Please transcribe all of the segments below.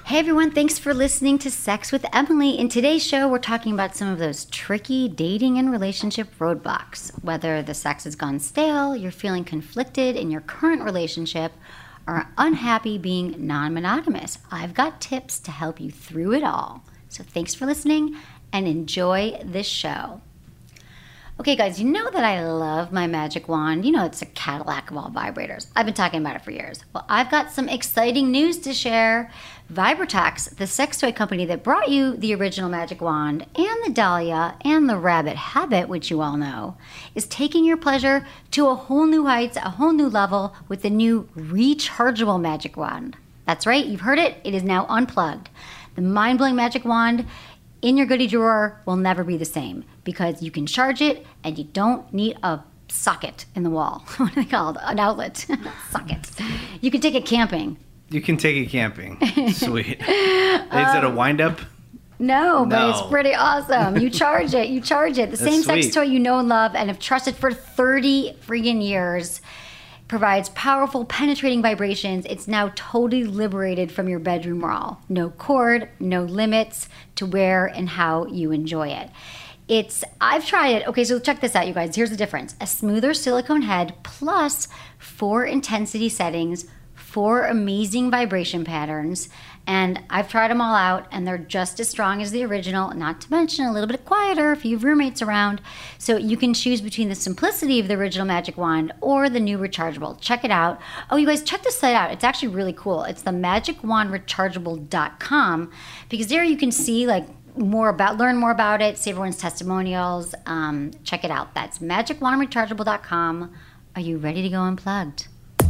Hey everyone, thanks for listening to Sex with Emily. In today's show, we're talking about some of those tricky dating and relationship roadblocks. Whether the sex has gone stale, you're feeling conflicted in your current relationship, or unhappy being non-monogamous, I've got tips to help you through it all. So thanks for listening and enjoy this show. Okay guys, you know that I love my magic wand. You know it's a Cadillac of all vibrators. I've been talking about it for years. Well, I've got some exciting news to share. Vibratox, the sex toy company that brought you the original magic wand and the Dahlia and the Rabbit Habit, which you all know, is taking your pleasure to a whole new heights, a whole new level with the new rechargeable magic wand. That's right, you've heard it. It is now unplugged. The mind-blowing magic wand in your goodie drawer will never be the same because you can charge it and you don't need a socket in the wall. What are they called? An outlet. Socket. You can take it camping. You can take it camping. Sweet. Is it a wind-up? No, but it's pretty awesome. You charge it. You charge it. The same sex toy you know and love and have trusted for 30 friggin' years. Provides powerful, penetrating vibrations. It's now totally liberated from your bedroom wall. No cord, no limits to where and how you enjoy it. I've tried it. Okay, so check this out, you guys. Here's the difference. A smoother silicone head plus 4 intensity settings, 4 amazing vibration patterns, and I've tried them all out, and they're just as strong as the original, not to mention a little bit quieter if you have roommates around. So you can choose between the simplicity of the original magic wand or the new rechargeable. Check it out. Oh, you guys, check this site out. It's actually really cool. It's the magicwandrechargeable.com, because there you can see learn more about it, see everyone's testimonials. Check it out. That's magicwandrechargeable.com. Are you ready to go unplugged?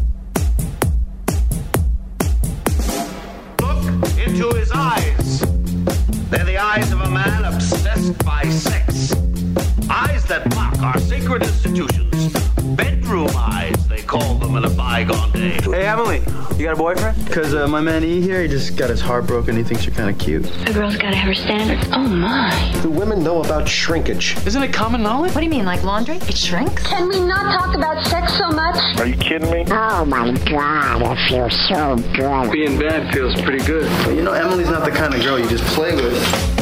Into his eyes. They're the eyes of a man obsessed by sex. Eyes that mock our sacred institutions. Bedroom eyes, they call them in a bygone day. Hey, Emily, you got a boyfriend? Because my man E here, he just got his heart broken. He thinks you're kind of cute. A girl's got to have her standards. Oh, my. Do women know about shrinkage? Isn't it common knowledge? What do you mean, like laundry? It shrinks? Can we not talk about sex so much? Are you kidding me? Oh, my God, it feels so good. Being bad feels pretty good. But you know, Emily's not the kind of girl you just play with.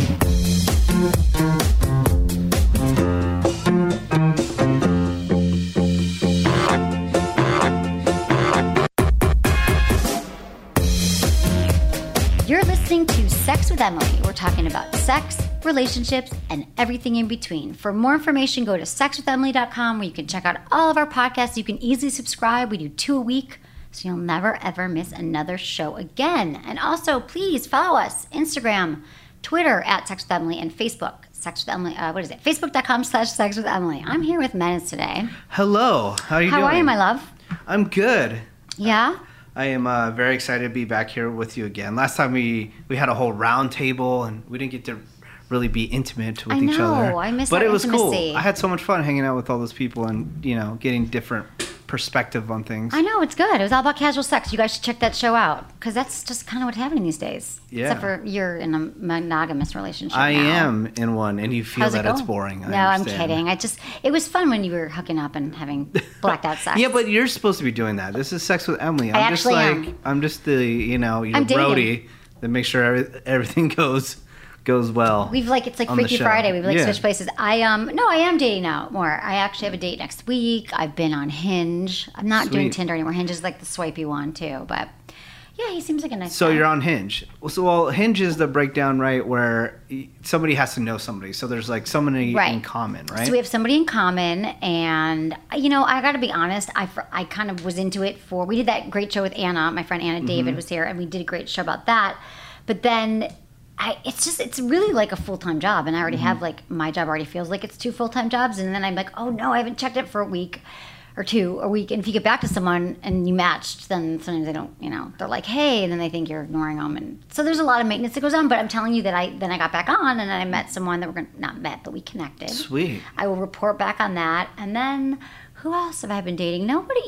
You're listening to Sex with Emily. We're talking about sex, relationships, and everything in between. For more information, go to sexwithemily.com where you can check out all of our podcasts. You can easily subscribe. We do 2 a week, so you'll never, ever miss another show again. And also, please follow us, Instagram, Twitter at Sex with Emily, and Facebook. Sex with Emily, Facebook.com/sexwithemily. I'm here with Menace today. Hello. How are you doing? How are you, my love? I'm good. Yeah? I am very excited to be back here with you again. Last time we had a whole round table and we didn't get to really be intimate with each other. I miss But our it was intimacy. cool. I had so much fun hanging out with all those people and, getting different perspective on things. I know, it's good. It was all about casual sex. You guys should check that show out because that's just kind of what's happening these days. Yeah. Except for you're in a monogamous relationship I now. am in one, and you feel How's it that it's going? boring. No, I'm kidding. It was fun when you were hooking up and having blacked out sex. Yeah, but you're supposed to be doing that. This is Sex with Emily. I actually am. I'm just the, your I'm dating. roadie that makes sure everything goes well. It's like on the Freaky show. Friday. We've Yeah. switched places. I am dating now more. I actually have a date next week. I've been on Hinge. I'm not doing Sweet. Tinder anymore. Hinge is like the swipey one too, but yeah, he seems like a nice So guy. you're on Hinge. Well, Hinge is the breakdown, right, where somebody has to know somebody. So there's like somebody in common, right? So we have somebody in common, and I got to be honest. I kind of was into it we did that great show with Anna. My friend Anna David was here, and we did a great show about that. But then it's really like a full-time job, and I already have my job already feels like it's 2 full-time jobs, and then I'm like, oh no, I haven't checked it for a week or 2 a week. And if you get back to someone and you matched, then sometimes they don't, they're like, hey, and then they think you're ignoring them, and so there's a lot of maintenance that goes on. But I'm telling you that I got back on, and I met someone that but we connected. Sweet. I will report back on that, and then who else have I been dating? Nobody.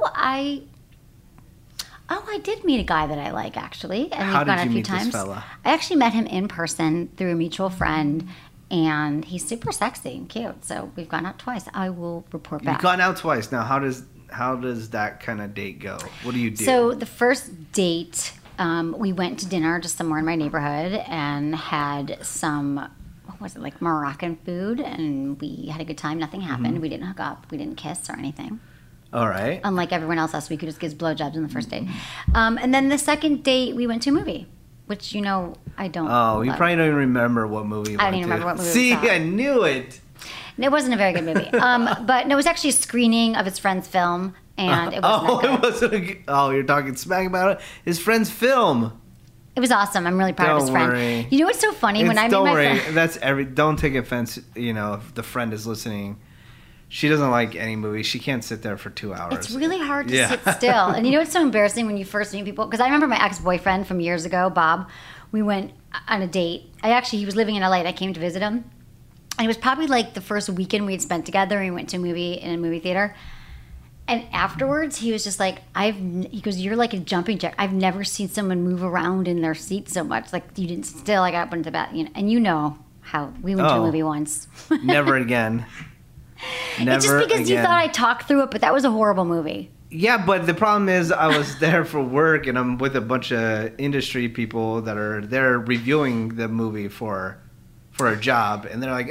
I did meet a guy that I like, actually. And How we've gone did a you few meet times. this fella? I actually met him in person through a mutual friend, and he's super sexy and cute. So we've gone out twice. I will report back. You've gone out twice. Now, how does that kind of date go? What do you do? So the first date, we went to dinner just somewhere in my neighborhood and had some, what was it, like Moroccan food, and we had a good time. Nothing happened. We didn't hook up. We didn't kiss or anything. All right. Unlike everyone else last week who just gives blowjobs on the first date. And then the second date, we went to a movie, which, I don't Oh, you love. probably don't even remember what movie you I went don't even to. remember what movie we See, saw. I knew it. It wasn't a very good movie. But no, it was actually a screening of his friend's film, and it wasn't that good. It wasn't. You're talking smack about it. His friend's film. It was awesome. I'm really proud of his Don't friend. worry. You know what's so funny? When I made Don't my worry. friend... That's Don't take offense. If the friend is listening, she doesn't like any movie. She can't sit there for 2 hours. It's really hard to Yeah. sit still. And you know what's so embarrassing when you first meet people? Because I remember my ex-boyfriend from years ago, Bob. We went on a date. He was living in LA and I came to visit him. And it was probably like the first weekend we had spent together. And we went to a movie in a movie theater. And afterwards, he was just like, he goes, you're like a jumping jack. I've never seen someone move around in their seat so much. Like, you didn't still, I got up into the bath. And how we went to a movie once. Never again. Never It's just because again. you thought I talked through it, but that was a horrible movie. Yeah, but the problem is I was there for work and I'm with a bunch of industry people that are there reviewing the movie for a job, and they're like,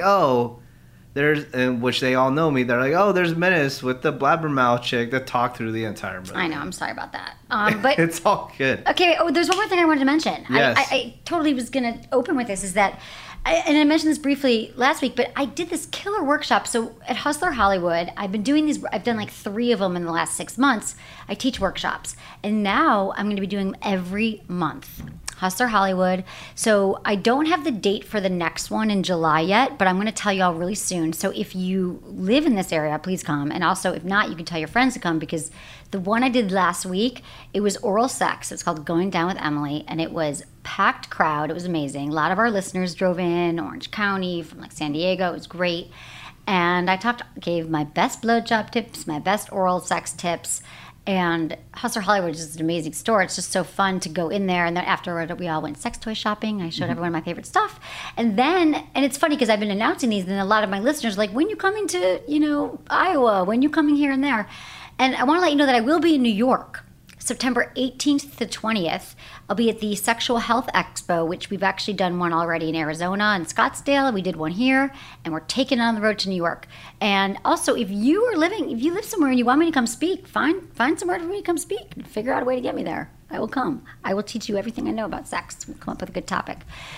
which they all know me. They're like, there's Menace with the blabbermouth chick that talked through the entire movie. I know, I'm sorry about that. But It's all good. okay, there's one more thing I wanted to mention. Yes. I totally was going to open with this, is that, and I mentioned this briefly last week, but I did this killer workshop. So at Hustler Hollywood, I've done like 3 of them in the last 6 months. I teach workshops. And now I'm going to be doing them every month. Hustler Hollywood. So I don't have the date for the next one in July yet, but I'm going to tell you all really soon. So if you live in this area, please come. And also, if not, you can tell your friends to come, because the one I did last week, it was oral sex. It's called Going Down with Emily, and it was packed crowd. It was amazing. A lot of our listeners drove in, Orange County, from like San Diego. It was great. And I gave my best blowjob tips, my best oral sex tips. And Hustler Hollywood is just an amazing store. It's just so fun to go in there. And then afterward, we all went sex toy shopping. I showed everyone my favorite stuff. And it's funny because I've been announcing these, and a lot of my listeners are like, when you coming to, Iowa? When you coming here and there? And I want to let you know that I will be in New York, September 18th to 20th. I'll be at the Sexual Health Expo, which we've actually done one already in Arizona and Scottsdale. We did one here, and we're taking it on the road to New York. And also, if you live somewhere and you want me to come speak, find somewhere for me to come speak and figure out a way to get me there. I will come. I will teach you everything I know about sex. We'll come up with a good topic.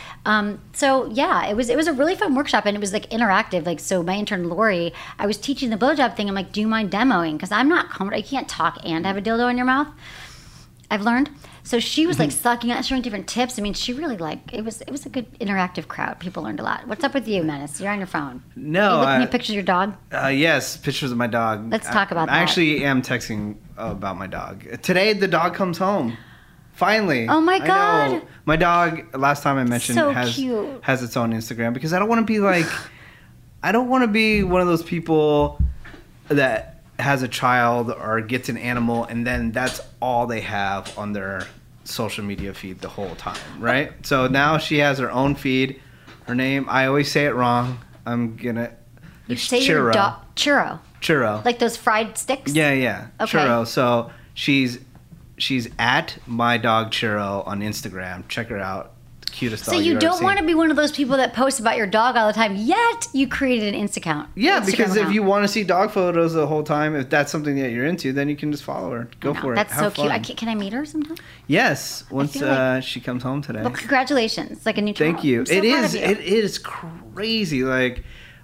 So yeah, it was a really fun workshop, and it was like interactive. Like, so my intern Lori, I was teaching the blowjob thing. I'm like, do you mind demoing? Because I'm not comfortable. You can't talk and have a dildo in your mouth. I've learned. So she was like sucking out, showing different tips. I mean, she really it was a good interactive crowd. People learned a lot. What's up with you, Menace? You're on your phone. No, Are you looking at pictures of your dog? Yes, pictures of my dog. Let's talk about that. I actually am texting about my dog. Today, the dog comes home. Finally. Oh my I know. God. My dog, last time I mentioned, So has cute. has its own Instagram, because I don't want to be like, I don't want to be one of those people that has a child or gets an animal and then that's all they have on their social media feed the whole time, right? So now she has her own feed. Her name, I always say it wrong. It's Say your Churro. dog churro. Churro. Like those fried sticks? Yeah. Okay. Churro. So she's at my dog Churro on Instagram. Check her out. The cutest So dog you you've ever don't seen. want to be one of those people that post about your dog all the time, yet you created an Instagram. Yeah, Instagram because if account. you want to see dog photos the whole time, if that's something that you're into, then you can just follow her. Go No, for it. That's Have so cute. fun. Can I meet her sometime? Yes, once feel like- she comes home today. Well, congratulations. Like a new child. Thank you. I'm so It proud is. of you. It is crazy. Like,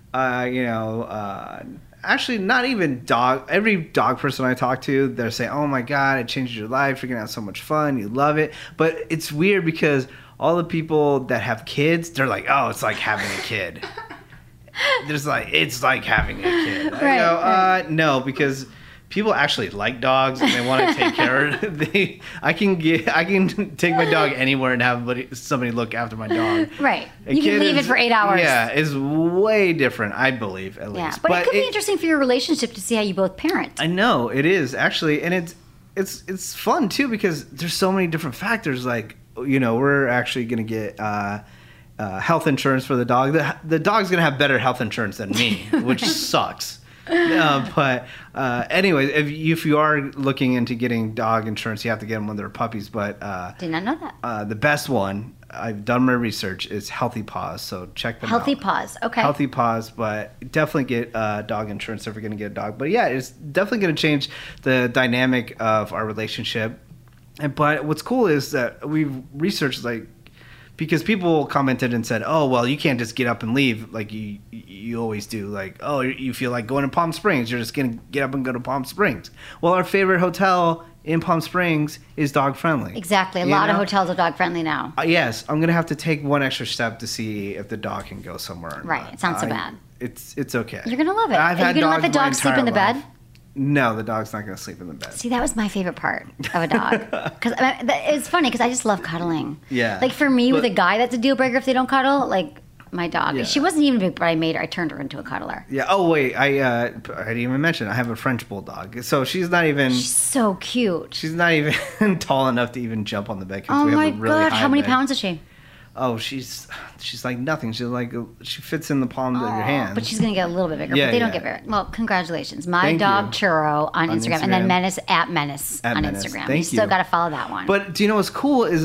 actually, not even dog. Every dog person I talk to, they're saying, "Oh my God, it changes your life. You're gonna have so much fun. You love it." But it's weird because all the people that have kids, they're like, "Oh, it's like having a kid." It's like having a kid. Right, right. No, because people actually like dogs and they want to take care of it. I can take my dog anywhere and have somebody look after my dog. Right. A You can kid leave it for 8 hours. Yeah, it's way different, I believe, at Yeah. least. But it could be interesting for your relationship to see how you both parent. I know it is actually, and it's fun too because there's so many different factors. Like, we're actually gonna get health insurance for the dog. The dog's gonna have better health insurance than me, which sucks. No, but anyway, if you are looking into getting dog insurance, you have to get them when they're puppies. But Did not know that. the best one, I've done my research, is Healthy Paws. So check them out. Healthy Paws. Okay. Healthy Paws, but definitely get dog insurance if you're going to get a dog. But yeah, it's definitely going to change the dynamic of our relationship. But what's cool is that we've researched, like, because people commented and said, oh, well, you can't just get up and leave like you always do. Like, oh, you feel like going to Palm Springs. You're just going to get up and go to Palm Springs. Well, our favorite hotel in Palm Springs is dog friendly. Exactly. A lot of hotels are dog friendly now. Yes. I'm going to have to take one extra step to see if the dog can go somewhere or Right. not. It sounds so bad. It's okay. You're going to love it. I've Are you had going to let the dogs dog my sleep in the entire bed? life. No, the dog's not going to sleep in the bed. See, that was my favorite part of a dog. Because it's funny because I just love cuddling. Yeah. Like for me, with But- a guy, that's a deal breaker if they don't cuddle. Like my dog. Yeah. She wasn't even big, but I made her. I turned her into a cuddler. Yeah. Oh wait, I didn't even mention I have a French bulldog. So she's not even So cute. she's not even tall enough to even jump on the bed. 'Cause Oh we have my a really god! high How many bed. pounds is she? Oh, she's like nothing. She's like she fits in the palm of your hand. But she's gonna get a little bit bigger. Yeah, but they don't yeah. get very well. Congratulations, my Thank dog you. Churro on Instagram, and then Instagram. Menace at Menace At on Menace. Instagram. Thank you still you. got to follow that one. But do you know what's cool is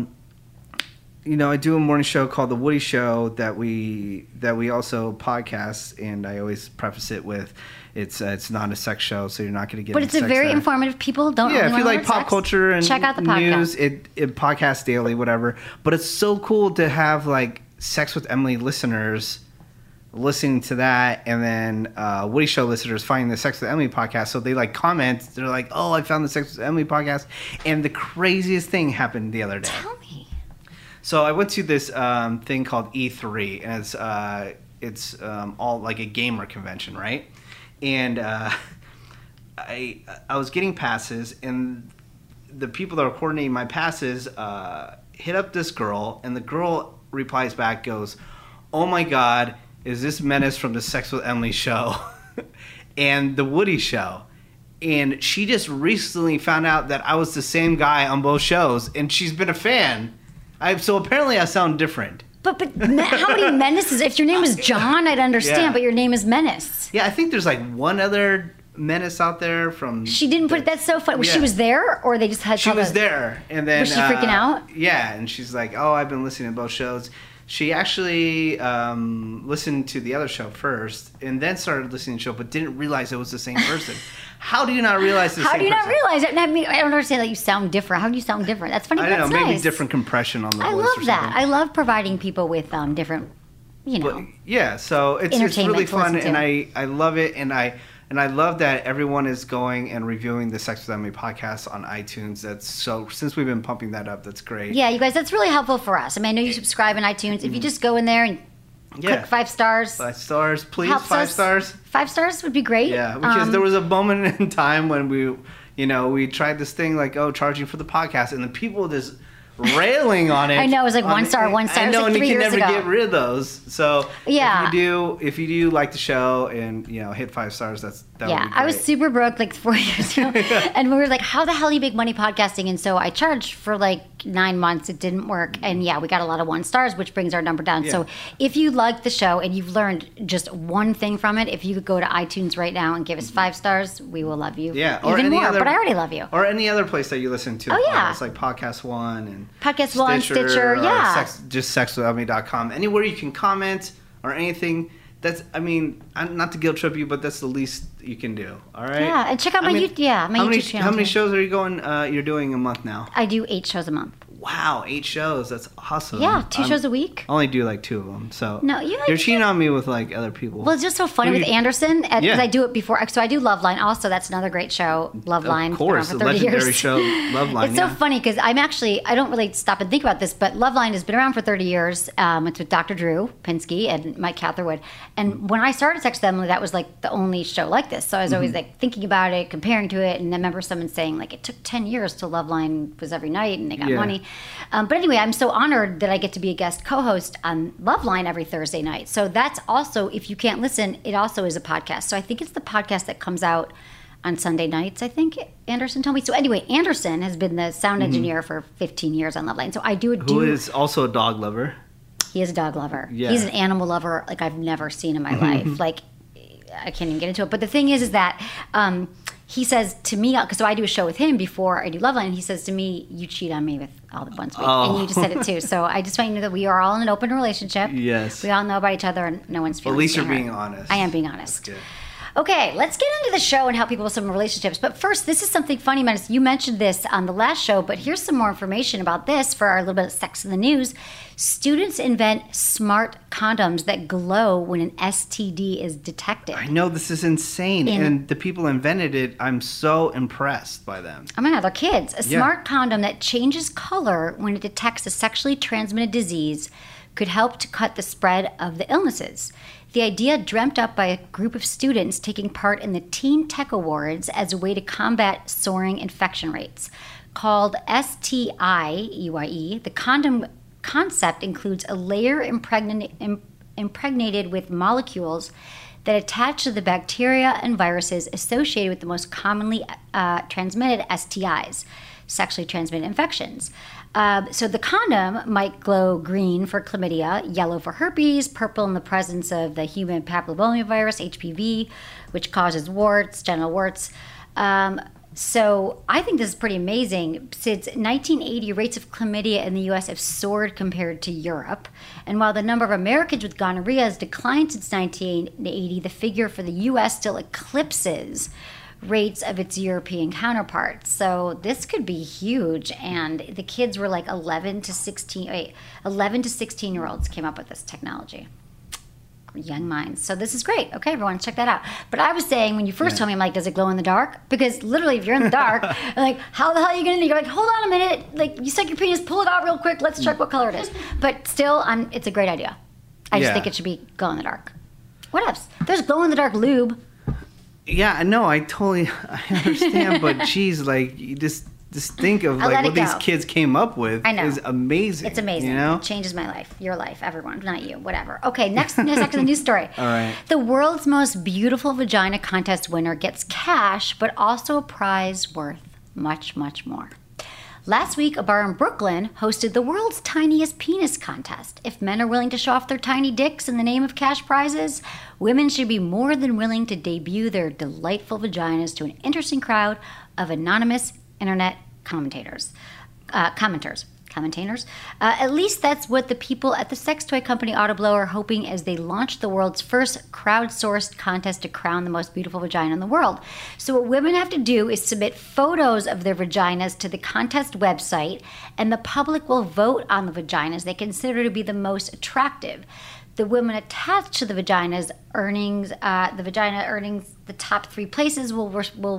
I do a morning show called The Woody Show that we also podcast, and I always preface it with it's not a sex show, so you're not going to get. But it's a very informative. People don't. Yeah, only if you wanna like learn pop sex, culture and check out the podcast. news, it podcasts daily, whatever. But it's so cool to have like Sex with Emily listeners listening to that, and then Woody Show listeners finding the Sex with Emily podcast. So they like comment. They're like, "Oh, I found the Sex with Emily podcast," and the craziest thing happened the other day. Tell me. So I went to this thing called E3, and it's all like a gamer convention, right? And I was getting passes, and the people that were coordinating my passes hit up this girl, and the girl replies back, goes, "Oh my God, is this Menace from the Sex with Emily show and the Woody Show?" And she just recently found out that I was the same guy on both shows, and she's been a fan. So apparently I sound different. But how many Menaces? If your name was John, I'd understand. Yeah. But your name is Menace. Yeah, I think there's like one other Menace out there from. She didn't put it. That's so funny. Yeah. She was there, or they just had. She was there, and then Was she freaking out? Yeah, and she's like, "Oh, I've been listening to both shows." She actually listened to the other show first, and then started listening to the show, but didn't realize it was the same person. How do you not realize the How same do you person? not realize it? I mean, I don't understand that you sound different. How do you sound different? That's funny. I don't That's know, maybe nice. different compression on the I voice love or that. something. I love providing people with different, But yeah, so it's really Entertainment to fun, listen and to. I love it, and I love that everyone is going and reviewing the Sex with Emily podcast on iTunes. That's so since we've been pumping that up, that's great. Yeah, you guys, that's really helpful for us. I mean, I know you subscribe in iTunes. If you just go in there and click 5 stars, 5 stars, please. helps 5 us. stars. 5 stars would be great. Yeah, because there was a moment in time when we tried this thing like, charging for the podcast, and the people just railing on it. I know, it was like 1 star, 1 star. I It was know, like and 3 you can years never ago. get rid of those. So Yeah. if you do like the show and hit 5 stars, that would be great. I was super broke like 4 years ago, and we were like, "How the hell do you make money podcasting?" And so I charged for like 9 months. It didn't work, and we got a lot of 1 stars, which brings our number down. Yeah. So if you like the show and you've learned just one thing from it, if you could go to iTunes right now and give us 5 stars, we will love you. Yeah, or even any more. other- But I already love you. Or any other place that you listen to. Oh, yeah. It's like Podcast One and Podcast One, Stitcher, or yeah. just sexwithemily.com. Anywhere you can comment or anything. That's, not to guilt trip you, but that's the least you can do. All right. Yeah, and check out my YouTube channel. How many too. shows are you you're doing a month now? I do 8 shows a month. Wow, 8 shows. That's awesome. Yeah, 2 shows a week. I only do like 2 of them. So No, you're cheating on me with like other people. Well, it's just so funny Who with you- Anderson because Yeah. I do it before. So I do Loveline. Also, that's another great show. Loveline. Of course, been the around for 30 legendary years. show Loveline. It's so funny because I don't really stop and think about this, but Loveline has been around for 30 years. It's with Dr. Drew Pinsky and Mike Catherwood. And when I started Sex with Emily, that was like the only show like this. So I was always like thinking about it, comparing to it. And I remember someone saying like it took 10 years till Loveline was every night and they got Yeah. money. But anyway, I'm so honored that I get to be a guest co-host on Loveline every Thursday night. So that's also, if you can't listen, it also is a podcast. So I think it's the podcast that comes out on Sunday nights, I think Anderson told me. So anyway, Anderson has been the sound engineer for 15 years on Loveline. So I do Who is also a dog lover. He is a dog lover. Yeah. He's an animal lover like I've never seen in my life. Like I can't even get into it. But the thing is that he says to me, because so I do a show with him before I do Loveline, and he says to me, you cheat on me with all the once a week. And you just said it too. So I just want you to know that we are all in an open relationship. Yes. We all know about each other, and no one's feeling At least you're hurt. being honest. I am being honest. That's good. Okay, let's get into the show and help people with some relationships. But first, this is something funny, Menace. You mentioned this on the last show, but here's some more information about this for our little bit of sex in the news. Students invent smart condoms that glow when an STD is detected. I know, this is insane. And the people who invented it, I'm so impressed by them. Oh my God, they're kids. A smart condom that changes color when it detects a sexually transmitted disease could help to cut the spread of the illnesses. The idea dreamt up by a group of students taking part in the Teen Tech Awards as a way to combat soaring infection rates. Called STIEYE, the condom concept includes a layer impregnated with molecules that attach to the bacteria and viruses associated with the most commonly transmitted STIs, sexually transmitted infections. So the condom might glow green for chlamydia, yellow for herpes, purple in the presence of the human papillomavirus, HPV, which causes warts, genital warts. So I think this is pretty amazing. Since 1980, rates of chlamydia in the U.S. have soared compared to Europe. And while the number of Americans with gonorrhea has declined since 1980, the figure for the U.S. still eclipses rates of its European counterparts. So this could be huge. And the kids were like 11 to 16-year-olds came up with this technology. Young minds. So this is great. Okay, everyone, check that out. But I was saying, when you first told me, I'm like, does it glow in the dark? Because literally, if you're in the dark, I'm like, how the hell are you going to? You're like, hold on a minute. Like, you suck your penis, pull it out real quick. Let's check what color it is. But still, it's a great idea. I just think it should be glow in the dark. What else? There's glow in the dark lube. Yeah, no, I understand. But geez, like, you just think of like what these kids came up with. I know. Is amazing. It's amazing. You know? It changes my life, your life, everyone, not you, whatever. Okay, next to the news story. All right. The world's most beautiful vagina contest winner gets cash, but also a prize worth much, much more. Last week, a bar in Brooklyn hosted the world's tiniest penis contest. If men are willing to show off their tiny dicks in the name of cash prizes, women should be more than willing to debut their delightful vaginas to an interesting crowd of anonymous internet commenters. At least that's what the people at the sex toy company Autoblow are hoping as they launch the world's first crowdsourced contest to crown the most beautiful vagina in the world. So what women have to do is submit photos of their vaginas to the contest website, and the public will vote on the vaginas they consider to be the most attractive. The women attached to the vagina earnings, the top three places will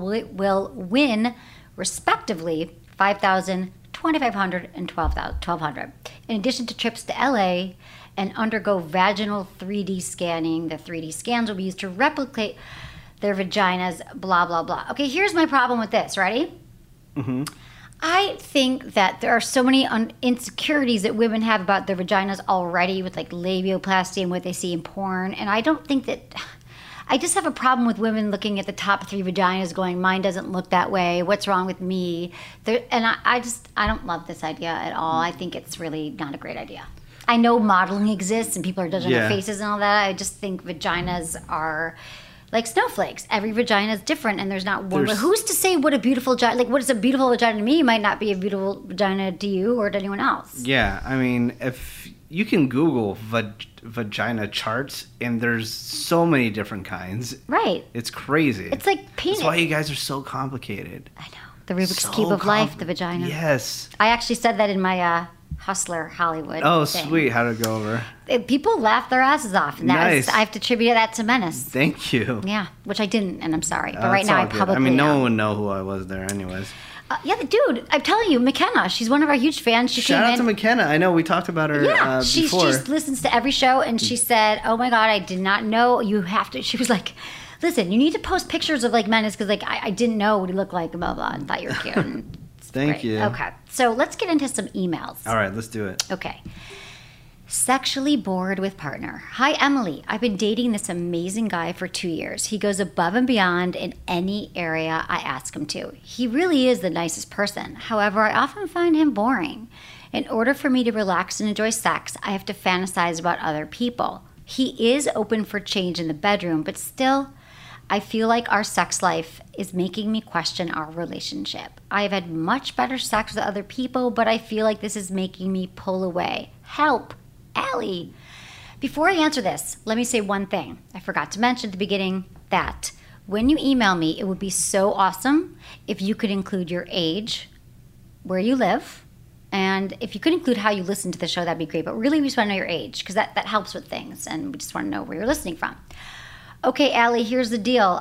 win, respectively, $5,000, $2,500, and $1,200. In addition to trips to LA and undergo vaginal 3D scanning, the 3D scans will be used to replicate their vaginas, blah, blah, blah. Okay, here's my problem with this. Ready? Mm-hmm. I think that there are so many insecurities that women have about their vaginas already with like labioplasty and what they see in porn. And I don't think that... I just have a problem with women looking at the top three vaginas going, mine doesn't look that way. What's wrong with me? I don't love this idea at all. I think it's really not a great idea. I know modeling exists and people are judging their faces and all that. I just think vaginas are like snowflakes. Every vagina is different and there's not one. Who's to say what a beautiful vagina, like what is a beautiful vagina to me might not be a beautiful vagina to you or to anyone else. Yeah, I mean, if you can Google vagina charts, and there's so many different kinds. Right. It's crazy. It's like penis. That's why you guys are so complicated. I know. The Rubik's Cube of life, the vagina. Yes. I actually said that in my Hustler Hollywood thing. Sweet. How did it go over? People laughed their asses off. And nice. I have to attribute that to Menace. Thank you. Yeah, which I didn't, and I'm sorry. But right now I publicly I mean, no one would know who I was there anyways. Dude, I'm telling you, McKenna, she's one of our huge fans. Shout out to McKenna. I know we talked about her before. She listens to every show, and she said, oh my God, I did not know you have to. She was like, listen, you need to post pictures of like Menace because like I didn't know what he looked like, blah, blah, and thought you were cute. Thank you. Okay, so let's get into some emails. All right, let's do it. Okay. Sexually bored with partner. Hi, Emily. I've been dating this amazing guy for 2 years. He goes above and beyond in any area I ask him to. He really is the nicest person. However, I often find him boring. In order for me to relax and enjoy sex, I have to fantasize about other people. He is open for change in the bedroom, but still, I feel like our sex life is making me question our relationship. I have had much better sex with other people, but I feel like this is making me pull away. Help, Allie. Before I answer this, let me say one thing. I forgot to mention at the beginning that when you email me, it would be so awesome if you could include your age, where you live, and if you could include how you listen to the show, that'd be great. But really, we just want to know your age because that helps with things, and we just want to know where you're listening from. Okay, Allie, here's the deal.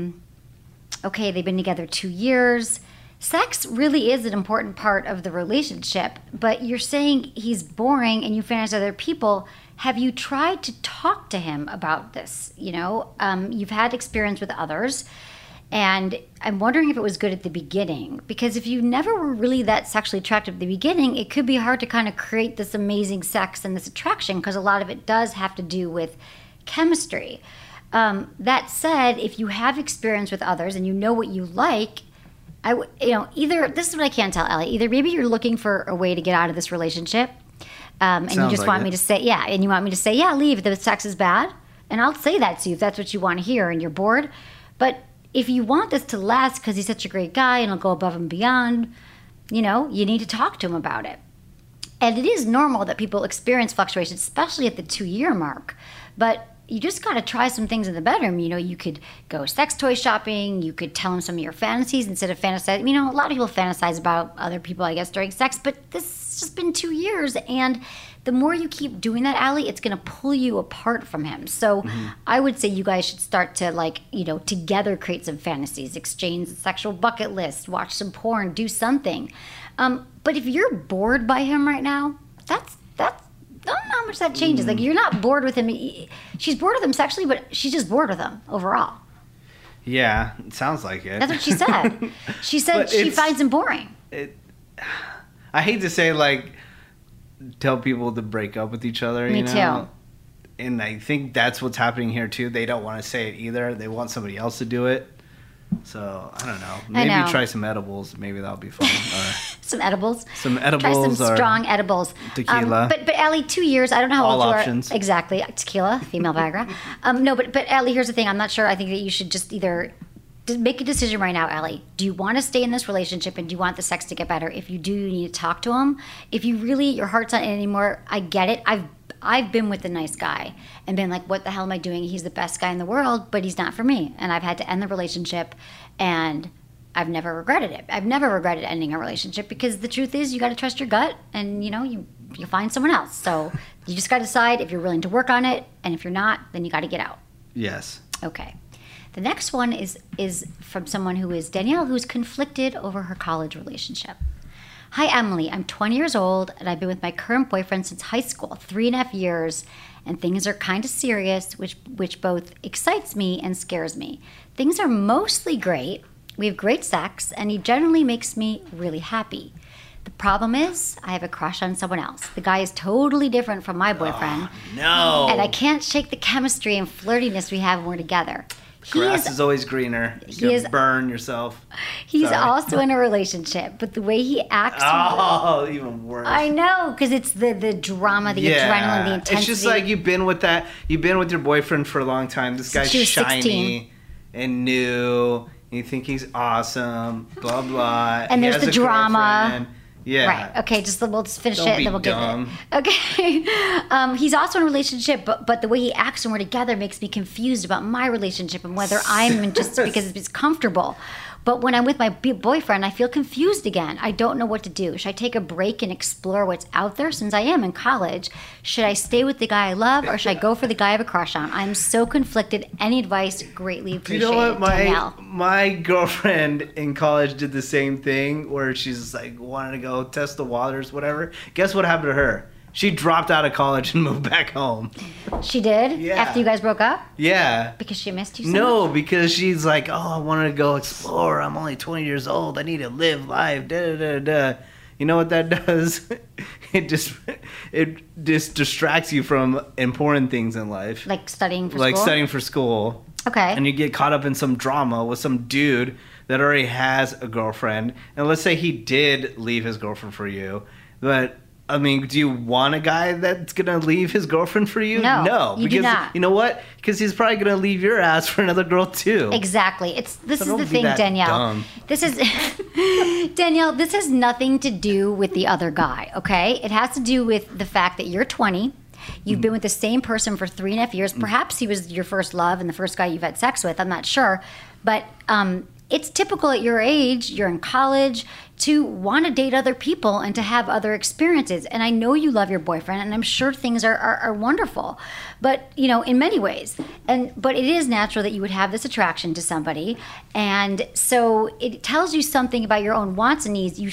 Okay, they've been together 2 years. Sex really is an important part of the relationship, but you're saying he's boring and you fantasize other people. Have you tried to talk to him about this? You've had experience with others, and I'm wondering if it was good at the beginning, because if you never were really that sexually attractive at the beginning, it could be hard to kind of create this amazing sex and this attraction, because a lot of it does have to do with chemistry. That said, if you have experience with others and you know what you like, either, this is what I can tell, Ellie, either maybe you're looking for a way to get out of this relationship, and you just want me to say, and you want me to say, leave, the sex is bad, and I'll say that to you if that's what you want to hear and you're bored. But if you want this to last because he's such a great guy and he'll go above and beyond, you need to talk to him about it. And it is normal that people experience fluctuations, especially at the 2-year mark. But you just got to try some things in the bedroom. You could go sex toy shopping. You could tell him some of your fantasies instead of fantasizing. A lot of people fantasize about other people, I guess, during sex, but this has just been 2 years. And the more you keep doing that, Allie, it's going to pull you apart from him. So I would say you guys should start to, together create some fantasies, exchange a sexual bucket list, watch some porn, do something. But if you're bored by him right now, that's I don't know how much that changes. Like, you're not bored with him. She's bored with him sexually, but she's just bored with him overall. Yeah, it sounds like it. That's what she said. She said she finds him boring. I hate to say, tell people to break up with each other, Me too. And I think that's what's happening here, too. They don't want to say it either. They want somebody else to do it. So, I don't know. Maybe try some edibles. Maybe that'll be fun. Some edibles? Some edibles. Try some strong edibles. Tequila. But Allie, 2 years, I don't know how old you are. All options. Exactly. Tequila, female Viagra. No, but Allie, here's the thing. I'm not sure. I think that you should just either make a decision right now, Allie. Do you want to stay in this relationship and do you want the sex to get better? If you do, you need to talk to him. If you really, your heart's not in it anymore, I get it. I've been with a nice guy and been like, what the hell am I doing? He's the best guy in the world, but he's not for me. And I've had to end the relationship, and I've never regretted it. I've never regretted ending a relationship, because the truth is you got to trust your gut, and you'll find someone else. So you just got to decide if you're willing to work on it, and if you're not, then you got to get out. Yes. Okay. The next one is from someone who is Danielle, who's conflicted over her college relationship. Hi, Emily. I'm 20 years old, and I've been with my current boyfriend since high school, 3.5 years, and things are kind of serious, which both excites me and scares me. Things are mostly great. We have great sex, and he generally makes me really happy. The problem is I have a crush on someone else. The guy is totally different from my boyfriend. Oh, no. And I can't shake the chemistry and flirtiness we have when we're together. Grass is always greener. You're gonna burn yourself. He's also in a relationship, but the way he acts... Oh, even worse. I know, because it's the drama, the adrenaline, the intensity. It's just like you've been with your boyfriend for a long time. This guy's shiny 16. And new. And you think he's awesome, blah, blah. And there's the drama. Girlfriend. Yeah. Right. Okay, we'll just finish Don't it, be and then we'll dumb. get it. Okay. He's also in a relationship, but the way he acts when we're together makes me confused about my relationship and whether I'm just because it's comfortable. But when I'm with my boyfriend, I feel confused again. I don't know what to do. Should I take a break and explore what's out there since I am in college? Should I stay with the guy I love, or should I go for the guy I have a crush on? I'm so conflicted. Any advice? Greatly appreciated. You know what? Danielle. My girlfriend in college did the same thing, where she's like wanted to go test the waters, whatever. Guess what happened to her? She dropped out of college and moved back home. She did? Yeah. After you guys broke up? Yeah. Because she missed you so No, much? because she's like, I wanted to go explore. I'm only 20 years old. I need to live life. Da, da, da, da. You know what that does? It just distracts you from important things in life. Like studying for school? Like studying for school. Okay. And you get caught up in some drama with some dude that already has a girlfriend. And let's say he did leave his girlfriend for you, but I mean, do you want a guy that's going to leave his girlfriend for you? No, you do not. You know what? Because he's probably going to leave your ass for another girl, too. Exactly. This is don't the be thing, that Danielle. dumb. This is Danielle, this has nothing to do with the other guy, okay? It has to do with the fact that you're 20. You've been with the same person for 3.5 years. Perhaps he was your first love and the first guy you've had sex with. I'm not sure. But it's typical at your age, you're in college, to want to date other people and to have other experiences. And I know you love your boyfriend, and I'm sure things are wonderful, but in many ways. But it is natural that you would have this attraction to somebody, and so it tells you something about your own wants and needs.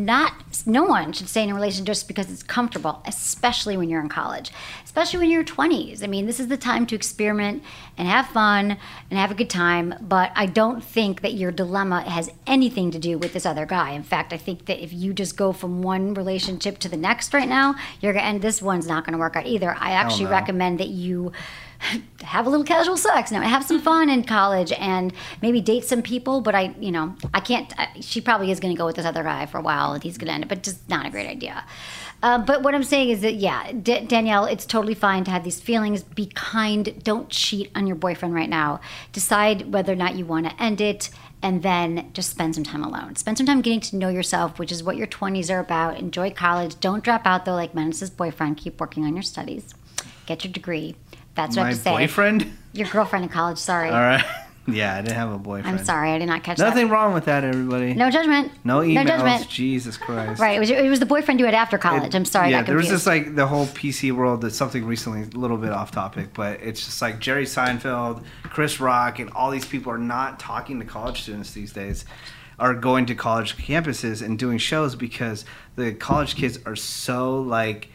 No one should stay in a relationship just because it's comfortable, especially when you're in college, especially when you're 20s. I mean, this is the time to experiment and have fun and have a good time. But I don't think that your dilemma has anything to do with this other guy. In fact, I think that if you just go from one relationship to the next right now, and this one's not going to work out either. I actually recommend that you have a little casual sex now, have some fun in college, and maybe date some people. But I can't. She probably is going to go with this other guy for a while, and he's going to end up. But just not a great idea. But what I'm saying is that, Danielle, it's totally fine to have these feelings. Be kind. Don't cheat on your boyfriend right now. Decide whether or not you want to end it, and then just spend some time alone. Spend some time getting to know yourself, which is what your 20s are about. Enjoy college. Don't drop out, though, like Menace's boyfriend. Keep working on your studies. Get your degree. That's what I have to say. My boyfriend? Your girlfriend in college, sorry. All right. Yeah, I didn't have a boyfriend. I'm sorry, I did not catch that. Nothing wrong with that, everybody. No judgment. No emails. No judgment. Jesus Christ. Right, it was the boyfriend you had after college. I'm sorry, I got confused. There was just like the whole PC world. That's something recently, a little bit off topic, but it's just like Jerry Seinfeld, Chris Rock, and all these people are not talking to college students these days, are going to college campuses and doing shows because the college kids are so like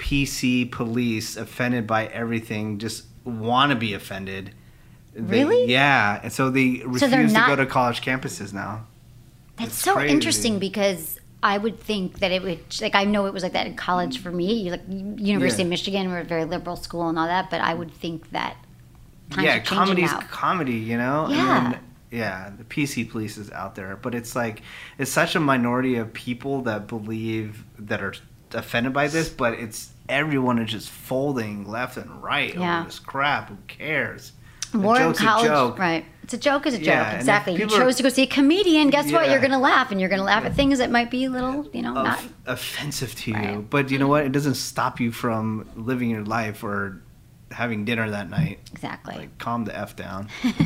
PC police, offended by everything, just want to be offended. Really? Yeah, and so they refuse to go to college campuses now. That's so crazy. Interesting because I would think that it would, like, I know it was like that in college for me. Like University of Michigan, we're a very liberal school and all that, but I would think that times are changing now. Comedy, Yeah. And then, the PC police is out there, but it's like it's such a minority of people that believe that are offended by this, but it's everyone is just folding left and right over this crap. Who cares? More in college, right? It's a joke. Is a joke. Exactly. You chose to go see a comedian. Guess what? You're going to laugh, and you're going to laugh at things that might be a little, not offensive to you. But you know what? It doesn't stop you from living your life or having dinner that night. Exactly. Like, calm the F down.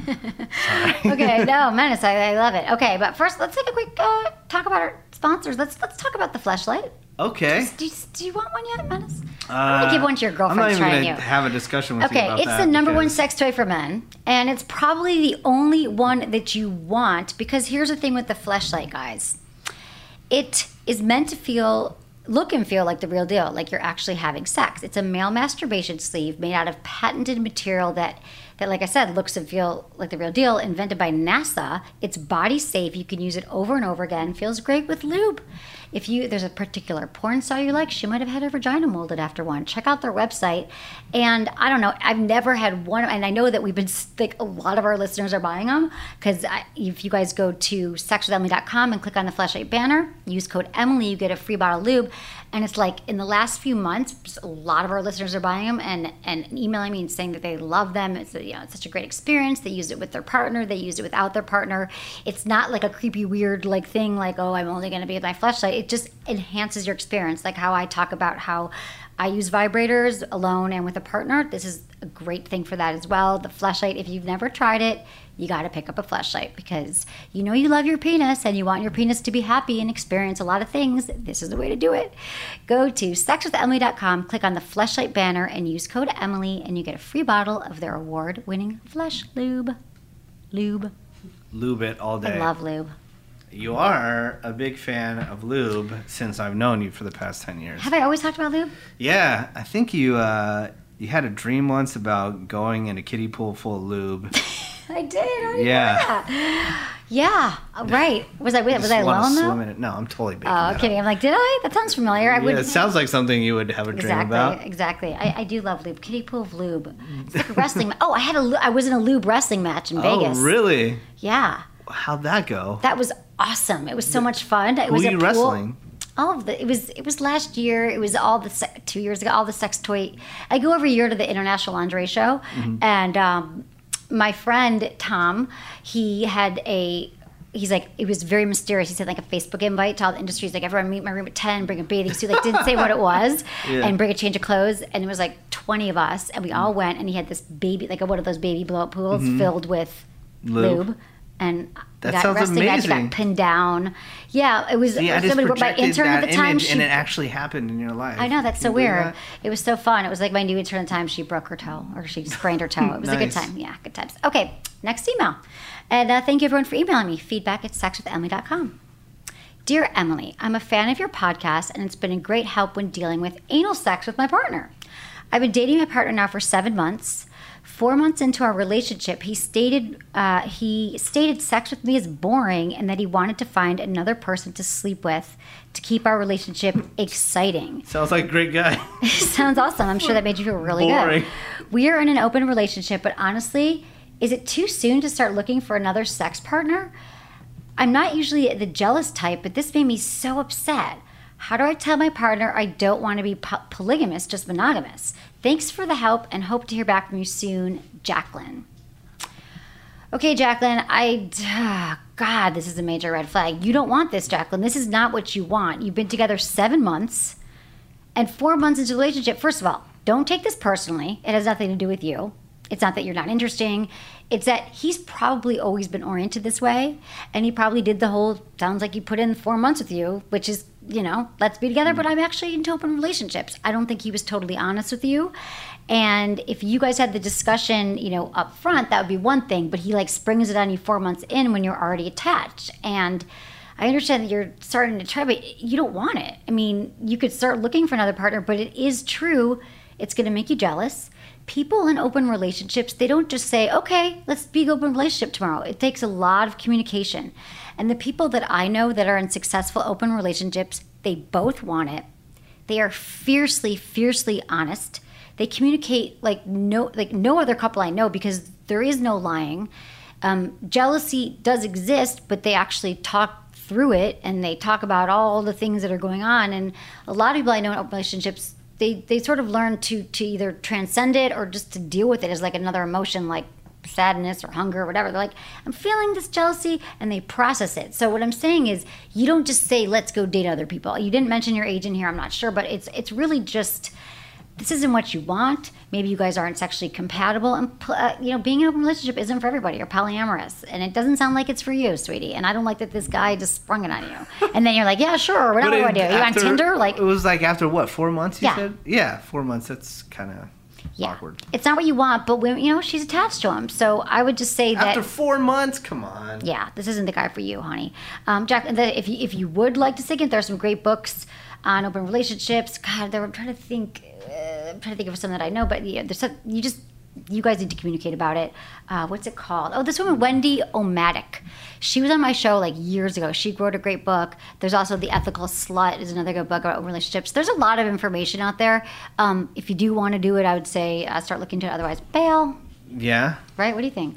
Okay, no, Menace, I love it. Okay, but first, let's take a quick talk about our sponsors. Let's talk about the Fleshlight. Okay. Do you want one yet, Menace? I'm going to give one to your girlfriend. I'm not even going to have a discussion with you about that. Okay, it's the number one sex toy for men, and it's probably the only one that you want, because here's the thing with the Fleshlight, guys. It is meant to look and feel like the real deal, like you're actually having sex. It's a male masturbation sleeve made out of patented material that, like I said, looks and feel like the real deal, invented by NASA. It's body safe. You can use it over and over again. Feels great with lube. If there's a particular porn star you like, she might have had her vagina molded after one. Check out their website. And I don't know, I've never had one, and I know that we've been, like, a lot of our listeners are buying them, because if you guys go to sexwithemily.com and click on the Fleshlight banner, use code Emily, you get a free bottle of lube. And it's like, in the last few months, a lot of our listeners are buying them and emailing me and saying that they love them. It's such a great experience. They use it with their partner. They use it without their partner. It's not like a creepy, weird thing like, oh, I'm only going to be with my Fleshlight. It just enhances your experience. Like how I talk about how I use vibrators alone and with a partner. This is a great thing for that as well. The Fleshlight, if you've never tried it, you got to pick up a Fleshlight, because you love your penis and you want your penis to be happy and experience a lot of things. This is the way to do it. Go to sexwithemily.com, click on the Fleshlight banner, and use code Emily, and you get a free bottle of their award-winning Flesh Lube. Lube it all day. I love lube. You are a big fan of lube since I've known you for the past 10 years. Have I always talked about lube? Yeah, I think you had a dream once about going in a kiddie pool full of lube. I did. Yeah, right. Was I alone though? No, I'm totally making that kidding. I'm like, did I? That sounds familiar. It sounds like something you would have a dream about. Exactly. I do love lube. Kiddie pool of lube. It's like a wrestling. I was in a lube wrestling match in Vegas. Oh, really? Yeah. How'd that go? That was awesome. It was so much fun. It Who was are you wrestling? it was last year. It was 2 years ago. All the sex toy. I go every year to the International Lingerie Show, and my friend Tom, he's like, it was very mysterious. He said like a Facebook invite to all the industries, like everyone meet in my room at 10, bring a bathing suit, like didn't say what it was, and bring a change of clothes. And it was like 20 of us, and we all went, and he had this baby, like one of those baby blow-up pools filled with lube. And that sounds wrestling match, amazing. got pinned down. Yeah, it was somebody, my intern at the time. And it actually happened in your life. I know, that's so weird. It was so fun. It was like my new intern at the time. She broke her toe, or she sprained her toe. It was a good time. Yeah, good times. Okay, next email. And thank you everyone for emailing me. feedback@sexwithemily.com. Dear Emily, I'm a fan of your podcast, and it's been a great help when dealing with anal sex with my partner. I've been dating my partner now for 7 months. 4 months into our relationship, he stated sex with me is boring and that he wanted to find another person to sleep with to keep our relationship exciting. Sounds like a great guy. Sounds awesome. I'm sure that made you feel really good. We are in an open relationship, but honestly, is it too soon to start looking for another sex partner? I'm not usually the jealous type, but this made me so upset. How do I tell my partner I don't want to be polygamous, just monogamous? Thanks for the help and hope to hear back from you soon, Jacqueline. Okay, Jacqueline, God, this is a major red flag. You don't want this, Jacqueline. This is not what you want. You've been together 7 months, and 4 months into the relationship. First of all, don't take this personally. It has nothing to do with you. It's not that you're not interesting. It's that he's probably always been oriented this way, and he probably did the whole, sounds like he put in 4 months with you, which is, let's be together, but I'm actually into open relationships. I don't think he was totally honest with you. And if you guys had the discussion, up front, that would be one thing, but he springs it on you 4 months in when you're already attached. And I understand that you're starting to try, but you don't want it. I mean, you could start looking for another partner, but it is true. It's going to make you jealous. People in open relationships, they don't just say, okay, let's be an open relationship tomorrow. It takes a lot of communication. And the people that I know that are in successful open relationships, they both want it. They are fiercely, fiercely honest. They communicate like no other couple I know, because there is no lying. Jealousy does exist, but they actually talk through it, and they talk about all the things that are going on. And a lot of people I know in open relationships, they sort of learn to either transcend it or just to deal with it as like another emotion, like sadness or hunger or whatever. They're like, I'm feeling this jealousy, and they process it. So what I'm saying is, you don't just say, let's go date other people. You didn't mention your age in here, I'm not sure, but it's really just, this isn't what you want. Maybe you guys aren't sexually compatible, and being in an open relationship isn't for everybody. You're polyamorous, and it doesn't sound like it's for you, sweetie. And I don't like that this guy just sprung it on you. And then you're like, yeah, sure, whatever do I do? Are you on Tinder? It was like after what, 4 months? You Yeah. said? Yeah, 4 months. That's kind of awkward. It's not what you want, but she's attached to him. So I would just say that After 4 months, come on. yeah, this isn't the guy for you, honey. Jack, if you would like to dig in, there are some great books on open relationships. God, I'm trying to think of some that I know, but there's some, you guys need to communicate about it. What's it called? Oh, this woman, Wendy Omatic. She was on my show years ago. She wrote a great book. There's also The Ethical Slut is another good book about open relationships. There's a lot of information out there. If you do want to do it, I would say start looking into it. Otherwise, bail. Yeah? Right? What do you think?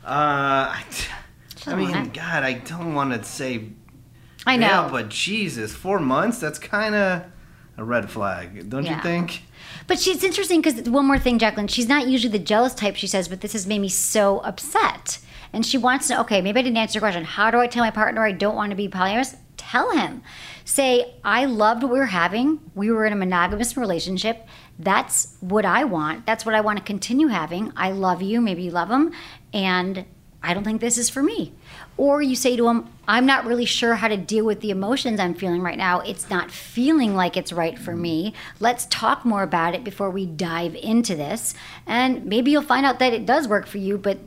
I mean, God, I don't want to say I know. bail, but Jesus, 4 months? That's kind of a red flag, don't you think? But it's interesting because one more thing, Jacqueline, she's not usually the jealous type, she says, but this has made me so upset. And she wants to know, okay, maybe I didn't answer your question. How do I tell my partner I don't want to be polyamorous? Tell him. Say, I loved what we were having. We were in a monogamous relationship. That's what I want. That's what I want to continue having. I love you. Maybe you love him. And I don't think this is for me. Or you say to him, I'm not really sure how to deal with the emotions I'm feeling right now. It's not feeling like it's right for me. Let's talk more about it before we dive into this. And maybe you'll find out that it does work for you, but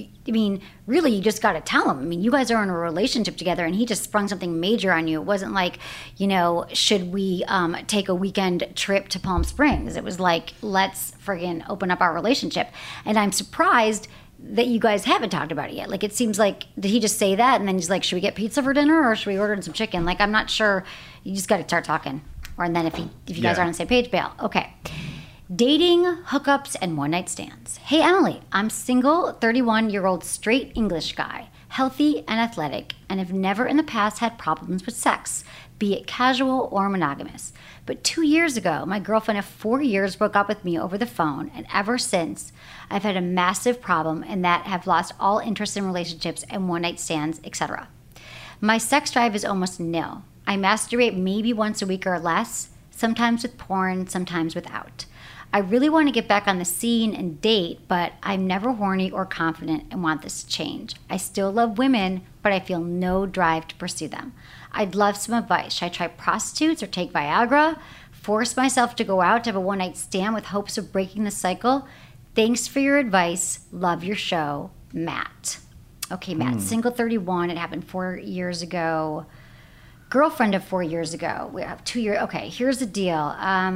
really, you just got to tell him. I mean, you guys are in a relationship together, and he just sprung something major on you. It wasn't like, should we take a weekend trip to Palm Springs? It was like, let's friggin' open up our relationship. And I'm surprised that you guys haven't talked about it yet. It seems like, did he just say that? And then he's like, should we get pizza for dinner, or should we order in some chicken? I'm not sure. You just got to start talking. And then if you guys are on the same page, bail. Okay. Dating, hookups, and one-night stands. Hey, Emily, I'm single, 31-year-old straight English guy. healthy and athletic, and have never in the past had problems with sex, be it casual or monogamous. But 2 years ago, my girlfriend of 4 years broke up with me over the phone, and ever since, I've had a massive problem in that have lost all interest in relationships and one-night stands, etc. My sex drive is almost nil. I masturbate maybe once a week or less, sometimes with porn, sometimes without. I really want to get back on the scene and date, but I'm never horny or confident and want this to change. I still love women, but I feel no drive to pursue them. I'd love some advice. Should I try prostitutes or take Viagra? Force myself to go out to have a one-night stand with hopes of breaking the cycle? Thanks for your advice. Love your show, Matt. Okay, Matt, single 31. It happened 4 years ago. Girlfriend of 4 years ago. We have 2 years. Okay, here's the deal.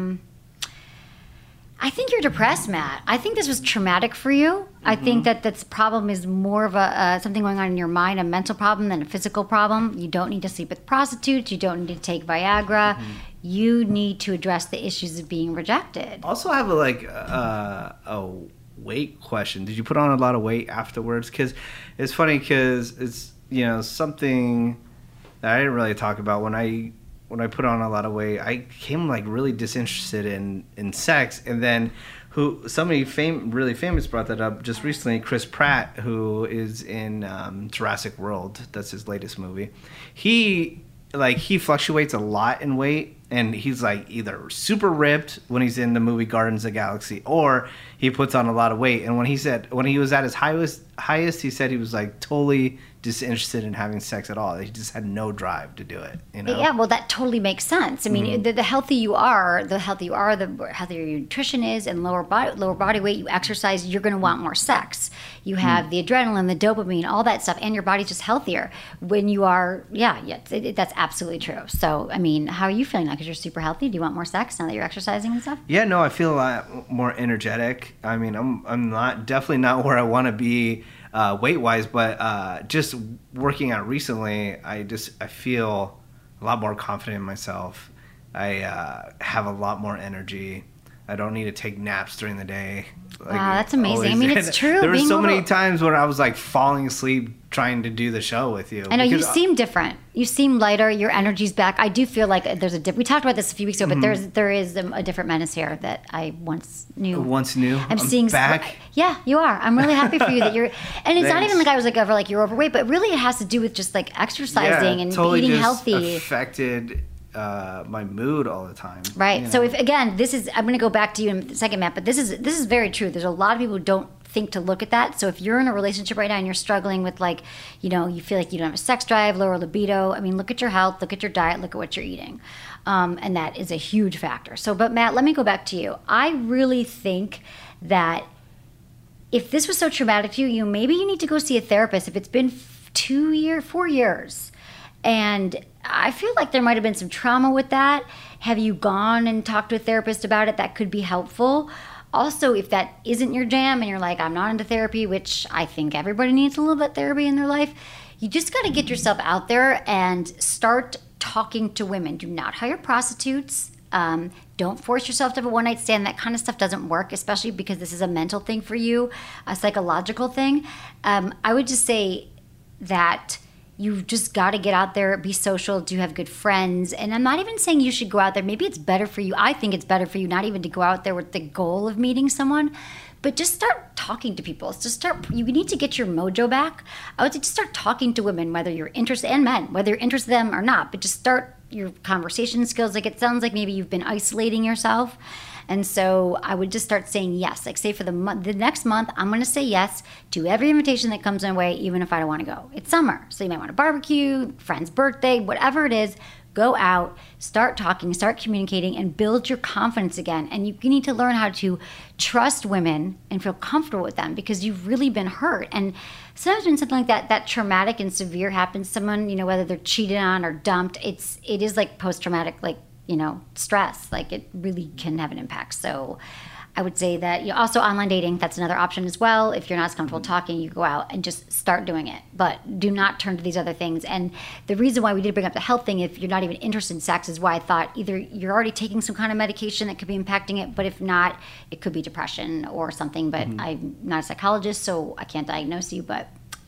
I think you're depressed, Matt. I think this was traumatic for you. I think that this problem is more of a something going on in your mind, a mental problem than a physical problem. You don't need to sleep with prostitutes. You don't need to take Viagra. You need to address the issues of being rejected. Also, I have a weight question. Did you put on a lot of weight afterwards? Because it's funny because it's something that I didn't really talk about when I put on a lot of weight. I became really disinterested in sex, and then somebody really famous brought that up just recently. Chris Pratt, who is in Jurassic World, that's his latest movie. He fluctuates a lot in weight, and he's either super ripped when he's in the movie Guardians of the Galaxy, or he puts on a lot of weight. And when he was at his highest, he said he was totally disinterested in having sex at all. He just had no drive to do it. Yeah, well, that totally makes sense. I mean, the healthier you are, the healthier your nutrition is, and lower body weight. You exercise, you're going to want more sex. You have the adrenaline, the dopamine, all that stuff, and your body's just healthier when you are. That's absolutely true. So, I mean, how are you feeling now? Because you're super healthy. Do you want more sex now that you're exercising and stuff? Yeah, no, I feel a lot more energetic. I mean, I'm definitely not where I want to be weight-wise, but just working out recently, I feel a lot more confident in myself. I have a lot more energy. I don't need to take naps during the day. Wow, that's amazing. I mean, it's true. There were so many times where I was falling asleep trying to do the show with you. I know, you seem different. You seem lighter. Your energy's back. I do feel like there's we talked about this a few weeks ago, but there is a different menace here that I once knew. I'm seeing back. Yeah, you are. I'm really happy for you that you're. And it's not even I was ever you're overweight, but really it has to do with just exercising and totally eating just healthy. Affected my mood all the time. Right. So if I'm going to go back to you in a second, Matt, but this is very true. There's a lot of people who don't think to look at that. So if you're in a relationship right now and you're struggling with you feel like you don't have a sex drive, lower libido, I mean, look at your health, look at your diet, look at what you're eating. And that is a huge factor. So, but Matt, let me go back to you. I really think that if this was so traumatic to you, maybe you need to go see a therapist. If it's been 4 years, and I feel like there might have been some trauma with that. Have you gone and talked to a therapist about it? That could be helpful. Also, if that isn't your jam and you're I'm not into therapy, which I think everybody needs a little bit of therapy in their life, you just got to get yourself out there and start talking to women. Do not hire prostitutes. Don't force yourself to have a one-night stand. That kind of stuff doesn't work, especially because this is a mental thing for you, a psychological thing. I would just say that you just got to get out there, be social, do have good friends. And I'm not even saying you should go out there. Maybe it's better for you. I think it's better for you not even to go out there with the goal of meeting someone, but just start talking to people. You need to get your mojo back. I would say just start talking to women, whether you're interested, and men, whether you're interested in them or not, but just start your conversation skills. It sounds like maybe you've been isolating yourself. And so I would just start saying yes. Say for the next month, I'm going to say yes to every invitation that comes my way, even if I don't want to go. It's summer, so you might want to barbecue, friend's birthday, whatever it is. Go out, start talking, start communicating, and build your confidence again. And you need to learn how to trust women and feel comfortable with them because you've really been hurt. And sometimes when something like that traumatic and severe happens, someone, whether they're cheated on or dumped, it is post-traumatic, stress. It really can have an impact. So I would say that also online dating, that's another option as well. If you're not as comfortable talking, you go out and just start doing it. But do not turn to these other things. And the reason why we did bring up the health thing, if you're not even interested in sex, is why I thought either you're already taking some kind of medication that could be impacting it, but if not, it could be depression or something. But I'm not a psychologist, so I can't diagnose you. But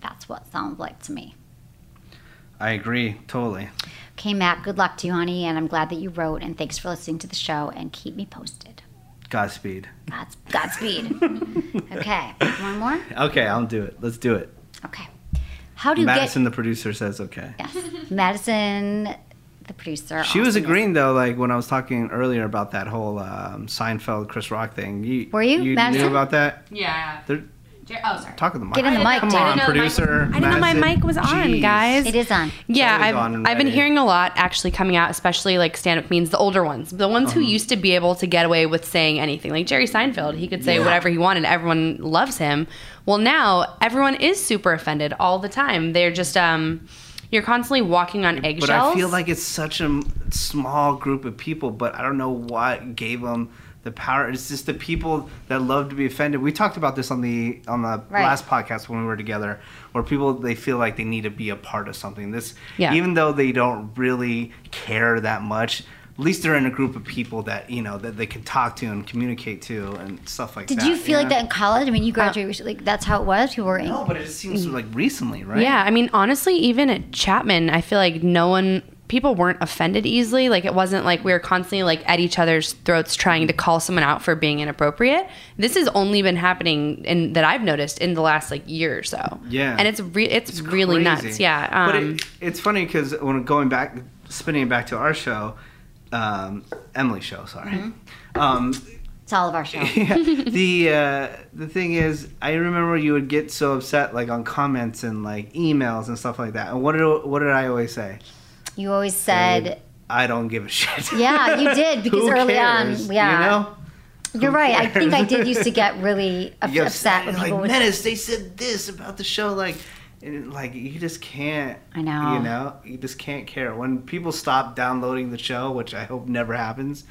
That's what it sounds like to me. I agree, totally. Okay, Matt, good luck to you, honey, and I'm glad that you wrote, and thanks for listening to the show, and keep me posted. Godspeed. Godspeed. Okay, one more? Okay, I'll do it. Let's do it. Okay. How do Madison, the producer, says okay. Yes. Madison, the producer. She was agreeing, though, like when I was talking earlier about that whole Seinfeld, Chris Rock thing. Were you, You Madison? knew about that? Yeah. Sorry. Talk to the mic. Get in the mic, Come dude. on, producer. I didn't know my mic was on, Jeez. guys. It is on. Yeah, always on and I've been ready. hearing a lot actually coming out, especially like stand-up comedians, the older ones, the ones who used to be able to get away with saying anything. Like Jerry Seinfeld, he could say whatever he wanted. Everyone loves him. Well, now everyone is super offended all the time. They're just you're constantly walking on eggshells. But I feel like it's such a small group of people, but I don't know what gave them the power. It's just the people that love to be offended. We talked about this on the last podcast when we were together, where people, they feel like they need to be a part of something. Even though they don't really care that much, at least they're in a group of people that, you know, that they can talk to and communicate to and stuff like that. Did you feel like that in college? I mean, you graduated recently. Like, that's how it was? People were No, but it seems like recently, right? Yeah, I mean, honestly, even at Chapman, I feel like people weren't offended easily. Like, it wasn't like we were constantly like at each other's throats trying to call someone out for being inappropriate. This has only been happening that I've noticed in the last like year or so. Yeah. And it's really crazy. nuts. Yeah. But it's funny because when spinning it back to our show, Emily's show, sorry. It's all of our show. The thing is, I remember you would get so upset like on comments and like emails and stuff like that. And what did I always say? You always said, I don't give a shit. Yeah, you did, because Who early cares? on, yeah. You know? You're Who right. I cares? think I did used to get really You upset when like, people would Menace, they said this about the show, like you just can't. I know. You know, you just can't care. When people stop downloading the show, which I hope never happens,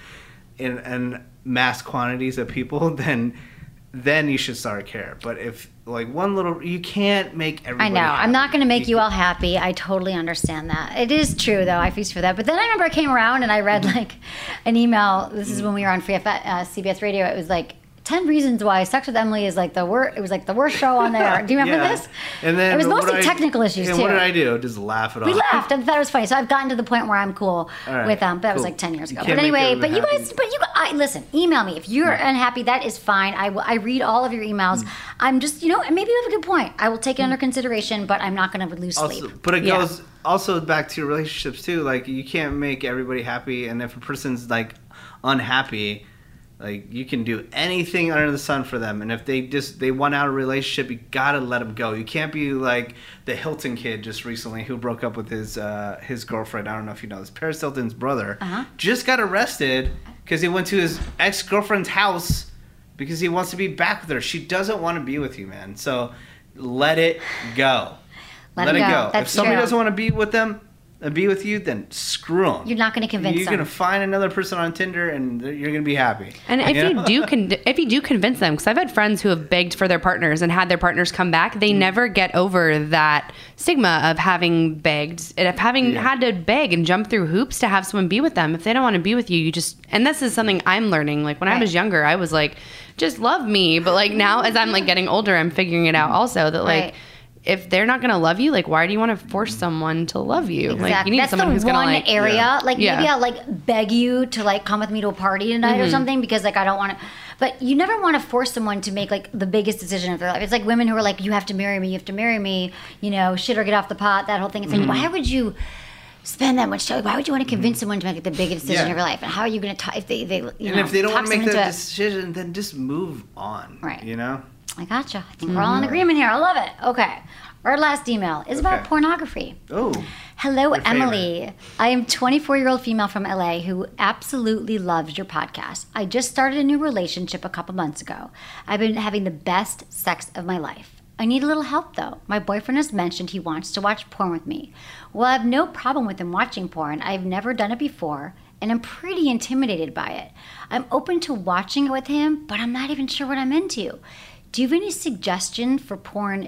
in mass quantities of people, then you should start to care. But if like you can't make everybody I know. happy. I'm not going to make you all happy. I totally understand that. It is true, though. I feast for that. But then I remember I came around and I read like an email. This is when we were on Free CBS Radio. It was like 10 reasons why Sex with Emily is like the worst. It was like the worst show on there. Do you remember this? And then it was mostly technical issues and too. what did I do? Just laugh it off. We laughed. I thought it was funny. So I've gotten to the point where I'm cool right, with them. But that was cool. like 10 years ago. You But can't make anyway, everybody listen. Email me if you're unhappy. That is fine. I read all of your emails. I'm just, maybe you have a good point. I will take it under consideration, but I'm not going to lose sleep. But it goes also back to relationships too. Like you can't make everybody happy, and if a person's like unhappy, like you can do anything under the sun for them, and if they want out of a relationship, you gotta let them go. You can't be like the Hilton kid just recently who broke up with his girlfriend. I don't know if you know this. Paris Hilton's brother just got arrested because he went to his ex-girlfriend's house because he wants to be back with her. She doesn't want to be with you, man. So let it go. Let it go. That's if somebody true. doesn't want to be with them, be with you, then screw them. You're not going to convince You're them. going to find another person on Tinder, and you're going to be happy. And if you do convince them, because I've had friends who have begged for their partners and had their partners come back, they never get over that stigma of having begged and of having had to beg and jump through hoops to have someone be with them. If they don't want to be with you, you just, and this is something I'm learning. Like when I was younger, I was like, just love me. But like now as I'm like getting older, I'm figuring it out also that like, if they're not going to love you, like, why do you want to force someone to love you? Exactly. Like, you need That's someone who's going to, like... one area. Like, maybe I'll, like, beg you to, like, come with me to a party tonight or something because, like, I don't want to... But you never want to force someone to make, like, the biggest decision of their life. It's like women who are like, you have to marry me, shit or get off the pot, that whole thing. It's like, why would you spend that much time? Why would you want to convince someone to make like, the biggest decision of your life? And how are you going to... if they if they don't want to make that decision, then just move on. Right. You know? I gotcha. I think we're all in agreement here. I love it. Okay. Our last email is about pornography. Oh. Hello, Emily. I am a 24-year-old female from LA who absolutely loves your podcast. I just started a new relationship a couple months ago. I've been having the best sex of my life. I need a little help, though. My boyfriend has mentioned he wants to watch porn with me. Well, I have no problem with him watching porn. I've never done it before, and I'm pretty intimidated by it. I'm open to watching it with him, but I'm not even sure what I'm into. Do you have any suggestions for porn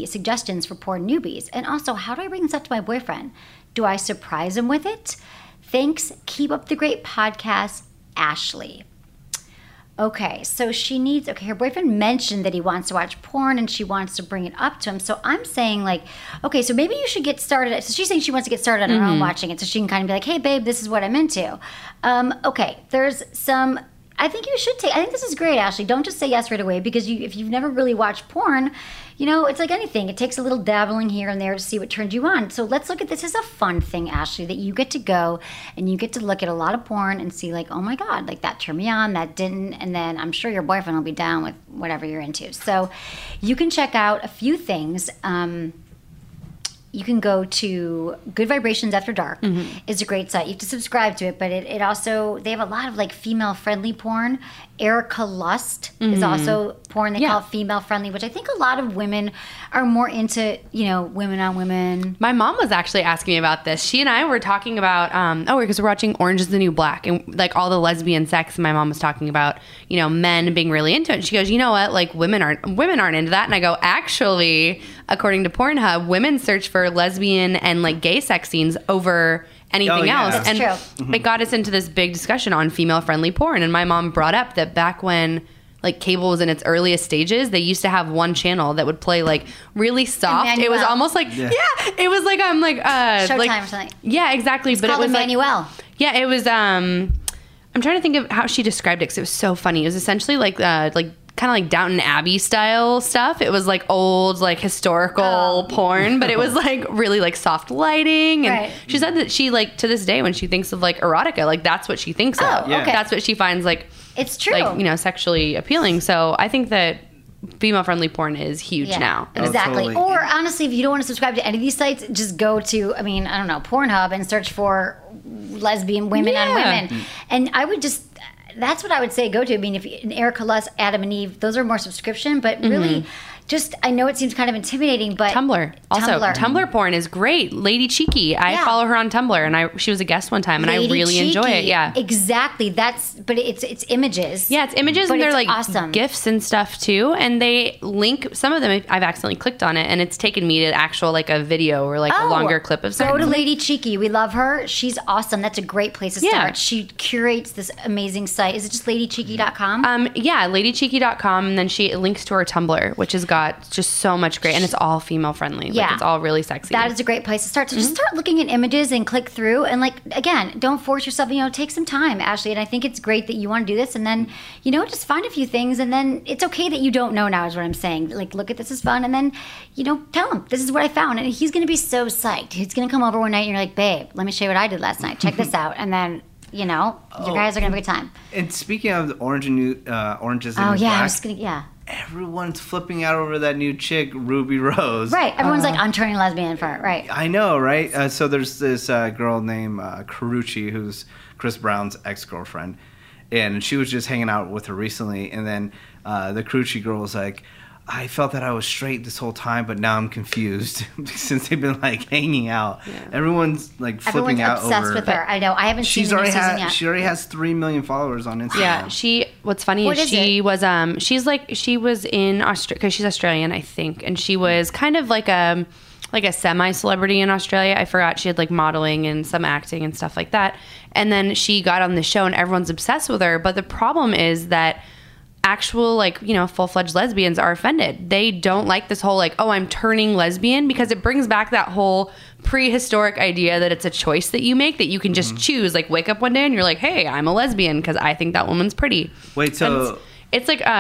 newbies? And also, how do I bring this up to my boyfriend? Do I surprise him with it? Thanks. Keep up the great podcast, Ashley. Okay, so her boyfriend mentioned that he wants to watch porn and she wants to bring it up to him. So I'm saying, like, okay, so maybe you should get started. So she's saying she wants to get started on her own watching it so she can kind of be like, hey, babe, this is what I'm into. Okay, there's some... I think this is great, Ashley. Don't just say yes right away, because if you've never really watched porn, it's like anything. It takes a little dabbling here and there to see what turns you on. So let's look at this as a fun thing, Ashley, that you get to go and you get to look at a lot of porn and see, like, oh my God, like that turned me on, that didn't. And then I'm sure your boyfriend will be down with whatever you're into. So you can check out a few things. You can go to Good Vibrations After Dark. It's a great site. You have to subscribe to it, but it also, they have a lot of like female friendly porn. Erica Lust is also porn they call female friendly, which I think a lot of women are more into, women on women. My mom was actually asking me about this. She and I were talking about, because we're watching Orange is the New Black and like all the lesbian sex. And my mom was talking about, men being really into it. And she goes, you know what? Like women aren't into that. And I go, actually, according to Pornhub, women search for lesbian and like gay sex scenes over anything else. That's and true. It got us into this big discussion on female friendly porn. And my mom brought up that back when like cable was in its earliest stages, they used to have one channel that would play like really soft. Emmanuel. It was almost like it was like Showtime like, or something. Yeah, exactly. It's called it was Emmanuel. Like, it was I'm trying to think of how she described it because it was so funny. It was essentially like kind of like Downton Abbey style stuff. It was like old, like historical porn, but it was like really like soft lighting. And she said that she like to this day when she thinks of like erotica, like that's what she thinks of. Okay. That's what she finds like it's true, like sexually appealing. So I think that female friendly porn is huge now. Exactly. Totally. Or honestly, if you don't want to subscribe to any of these sites, just go to Pornhub and search for lesbian women on women, and I would just. That's what I would say go to. I mean, if Erica Lust, Adam and Eve, those are more subscription, but really just, I know it seems kind of intimidating, but... Tumblr. Also, Tumblr porn is great. Lady Cheeky. I follow her on Tumblr, and she was a guest one time, and I really enjoy it. Yeah. Exactly. But it's images. Yeah, it's images, and they're like awesome. GIFs and stuff, too. And they link, some of them, I've accidentally clicked on it, and it's taken me to actual, like, a video or, like, a longer clip of something. Go to Lady Cheeky. We love her. She's awesome. That's a great place to start. She curates this amazing site. Is it just ladycheeky.com? Ladycheeky.com, and then she links to her Tumblr, which has got just so much great, and it's all female friendly. Like, it's all really sexy. That is a great place to start. So just start looking at images and click through, and like, again, don't force yourself, take some time, Ashley. And I think it's great that you want to do this, and then, just find a few things, and then it's okay that you don't know now is what I'm saying. Like, look at this as fun, and then, tell him, this is what I found. And he's going to be so psyched. He's going to come over one night, and you're like, babe, let me show you what I did last night. Check this out. And then, you guys are going to have a good time. And speaking of the Orange is the New Black. I was going to, everyone's flipping out over that new chick, Ruby Rose. Right. Everyone's like, I'm turning lesbian for it. Right. I know, right? So there's this girl named Karrueche, who's Chris Brown's ex-girlfriend. And she was just hanging out with her recently. And then the Karrueche girl was like, I felt that I was straight this whole time, but now I'm confused since they've been like hanging out. Yeah. Everyone's like flipping out over. Obsessed with her. I know. I haven't seen the new season yet. She already has 3 million followers on Instagram. Yeah. What's funny is she was in Australia because she's Australian, I think, and she was kind of like a semi-celebrity in Australia. I forgot she had like modeling and some acting and stuff like that. And then she got on the show, and everyone's obsessed with her. But the problem is that actual full-fledged lesbians are offended. They don't like this whole I'm turning lesbian, because it brings back that whole prehistoric idea that it's a choice that you make, that you can just choose, like wake up one day and you're like, hey, I'm a lesbian because I think that woman's pretty. Wait, so it's like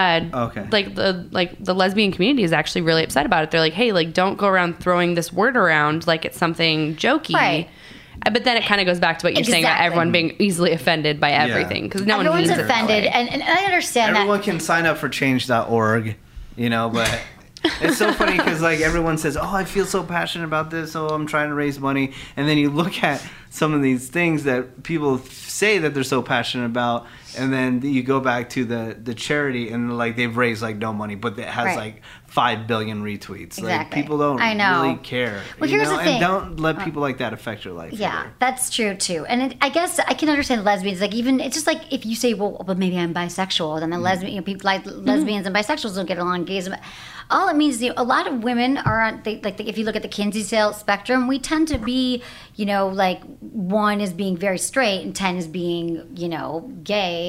the lesbian community is actually really upset about it. They're like, hey, like don't go around throwing this word around like it's something jokey. Right. But then it kind of goes back to what you're saying about everyone being easily offended by everything, because no one means offended, it and I understand everyone can sign up for change.org, but it's so funny because like everyone says, oh, I feel so passionate about this, oh, I'm trying to raise money, and then you look at some of these things that people say that they're so passionate about, and then you go back to the charity, and like they've raised like no money, but it has like 5 billion retweets. Exactly. Like people don't really care. Well, here's the thing. And don't let people like that affect your life. Yeah, either. that's true too. And I guess I can understand lesbians. Like even it's just like if you say, well, but maybe I'm bisexual, then the lesbian people like lesbians and bisexuals don't get along. Gays, all it means is a lot of women are on. If you look at the Kinsey spectrum, we tend to be, like 1 is being very straight and 10 is being, gay.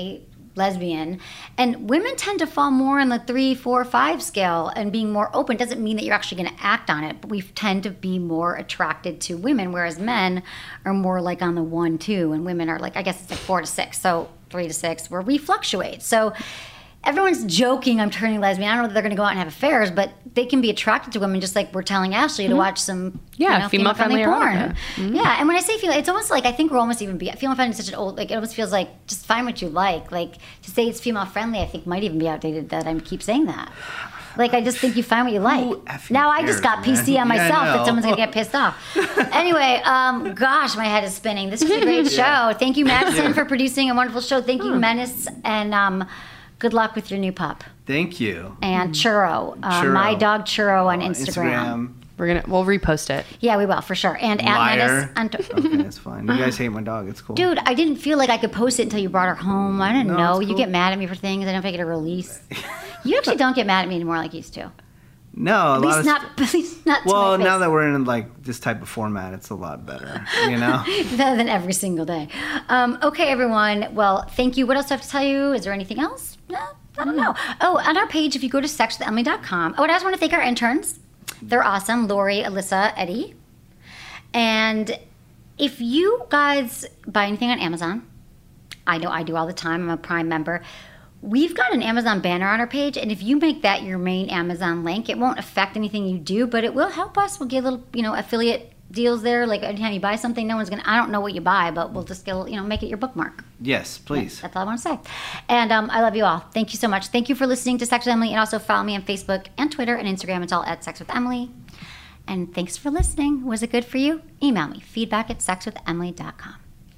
lesbian. And women tend to fall more on the 3, 4, 5 scale, and being more open doesn't mean that you're actually going to act on it, but we tend to be more attracted to women, whereas men are more like on the 1, 2, and women are like, I guess it's like 4 to 6, so 3 to 6, where we fluctuate. So everyone's joking I'm turning lesbian. I don't know that they're going to go out and have affairs, but they can be attracted to women, just like we're telling Ashley to watch some female-friendly porn. Yeah, and when I say female, it's almost like I think we're almost even female-friendly is such an old, like it almost feels like just find what you like. Like to say it's female-friendly, I think might even be outdated that I keep saying that. Like I just think you find what you like. Now I just got PC on myself that someone's going to get pissed off. Anyway, gosh, my head is spinning. This was a great show. Thank you, Madison, for producing a wonderful show. Thank you, Menace, and good luck with your new pup. Thank you. And Churro. My dog Churro on Instagram. We'll repost it. Yeah, we will for sure. And Liar. at Menace. Okay, that's fine. You guys hate my dog. It's cool. Dude, I didn't feel like I could post it until you brought her home. I didn't know. You get mad at me for things. I don't know if I get a release. You actually don't get mad at me anymore like you used to. No, at least not. Well, now that we're in like this type of format, it's a lot better, you know. Better than every single day. Okay, everyone. Well, thank you. What else do I have to tell you? Is there anything else? No, I don't know. Oh, on our page, if you go to sexwithemily.com. Oh, and I just want to thank our interns. They're awesome. Lori, Alyssa, Eddie. And if you guys buy anything on Amazon, I know I do all the time. I'm a Prime member. We've got an Amazon banner on our page, and if you make that your main Amazon link, it won't affect anything you do, but it will help us. We'll get little, affiliate deals there. Like anytime you buy something, no one's I don't know what you buy, but we'll just get, make it your bookmark. Yes, please. Yeah, that's all I want to say. And I love you all. Thank you so much. Thank you for listening to Sex with Emily, and also follow me on Facebook and Twitter and Instagram. It's all at Sex with Emily. And thanks for listening. Was it good for you? Email me, feedback@sexwithemily.com.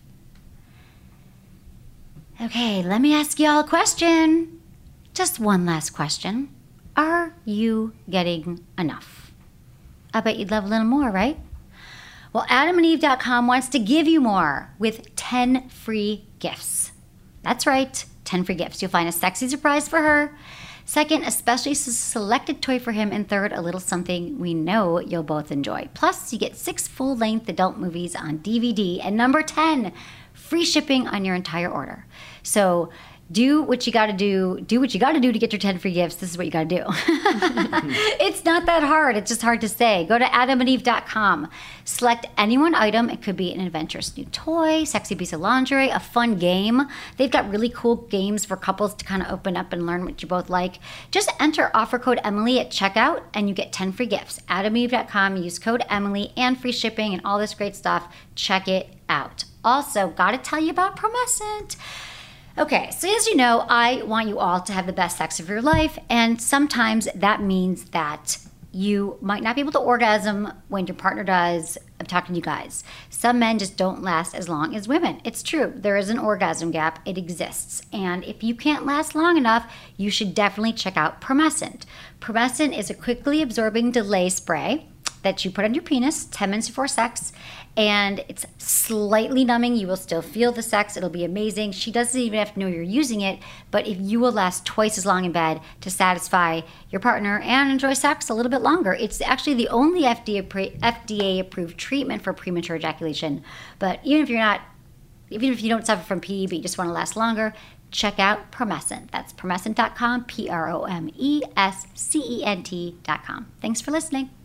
Okay, let me ask you all a question. Just one last question. Are you getting enough? I bet you'd love a little more, right? Well, AdamandEve.com wants to give you more with 10 free gifts. That's right, 10 free gifts. You'll find a sexy surprise for her. Second, a specially selected toy for him. And third, a little something we know you'll both enjoy. Plus, you get 6 full-length adult movies on DVD. And number 10, free shipping on your entire order. So do what you got to do. Do what you got to do to get your 10 free gifts. This is what you got to do. It's not that hard. It's just hard to say. Go to AdamandEve.com. Select any one item. It could be an adventurous new toy, sexy piece of lingerie, a fun game. They've got really cool games for couples to kind of open up and learn what you both like. Just enter offer code Emily at checkout and you get 10 free gifts. AdamandEve.com. Use code Emily and free shipping and all this great stuff. Check it out. Also, got to tell you about Promescent. Okay, so as you know, I want you all to have the best sex of your life, and sometimes that means that you might not be able to orgasm when your partner does. I'm talking to you guys. Some men just don't last as long as women. It's true. There is an orgasm gap. It exists. And if you can't last long enough, you should definitely check out Promescent. Promescent is a quickly absorbing delay spray that you put on your penis 10 minutes before sex, and it's slightly numbing. You will still feel the sex. It'll be amazing. She doesn't even have to know you're using it, but if you will last twice as long in bed to satisfy your partner and enjoy sex a little bit longer. It's actually the only FDA-approved treatment for premature ejaculation. But even if you don't suffer from PE, but you just want to last longer, check out Promescent. That's Promescent.com, Promescent.com. Thanks for listening.